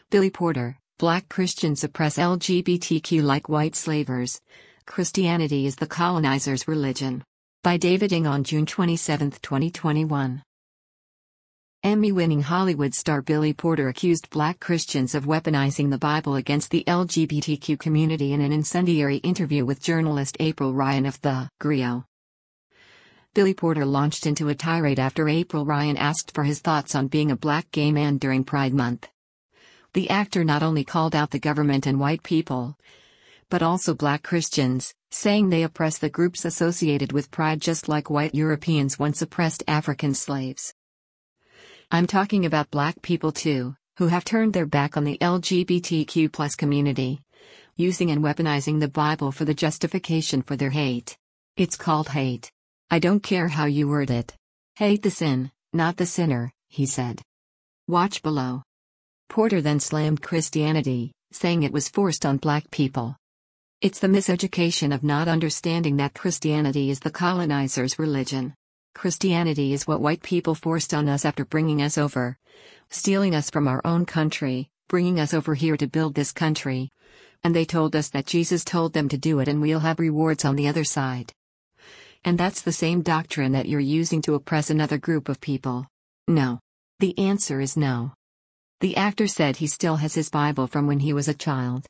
Billy Porter, Black Christians suppress LGBTQ like white slavers. Christianity is the colonizer's religion. By David Ng on June 27, 2021. Emmy-winning Hollywood star Billy Porter accused Black Christians of weaponizing the Bible against the LGBTQ community in an incendiary interview with journalist April Ryan of The Grio. Billy Porter launched into a tirade after April Ryan asked for his thoughts on being a Black gay man during Pride Month. The actor not only called out the government and white people, but also Black Christians, saying they oppress the groups associated with Pride just like white Europeans once oppressed African slaves. I'm talking about Black people too, who have turned their back on the LGBTQ+ community, using and weaponizing the Bible for the justification for their hate. It's called hate. I don't care how you word it. Hate the sin, not the sinner, he said. Watch below. Porter then slammed Christianity, saying it was forced on Black people. It's the miseducation of not understanding that Christianity is the colonizer's religion. Christianity is what white people forced on us after bringing us over, stealing us from our own country, bringing us over here to build this country. And they told us that Jesus told them to do it and we'll have rewards on the other side. And that's the same doctrine that you're using to oppress another group of people. No. The answer is no. The actor said he still has his Bible from when he was a child.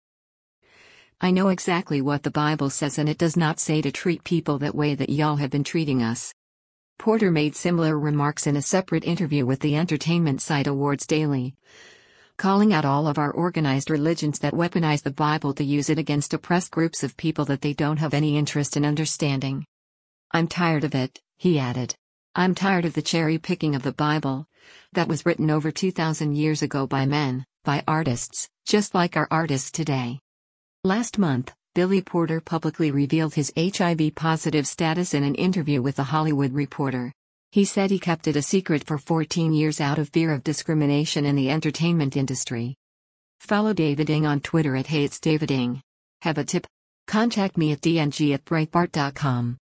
I know exactly what the Bible says, and it does not say to treat people that way that y'all have been treating us. Porter made similar remarks in a separate interview with the entertainment site Awards Daily, calling out all of our organized religions that weaponize the Bible to use it against oppressed groups of people that they don't have any interest in understanding. I'm tired of it, he added. I'm tired of the cherry-picking of the Bible, that was written over 2,000 years ago by men, by artists, just like our artists today. Last month, Billy Porter publicly revealed his HIV-positive status in an interview with The Hollywood Reporter. He said he kept it a secret for 14 years out of fear of discrimination in the entertainment industry. Follow David Ng on Twitter @HatesDavidNg. Have a tip? Contact me at dng@breitbart.com.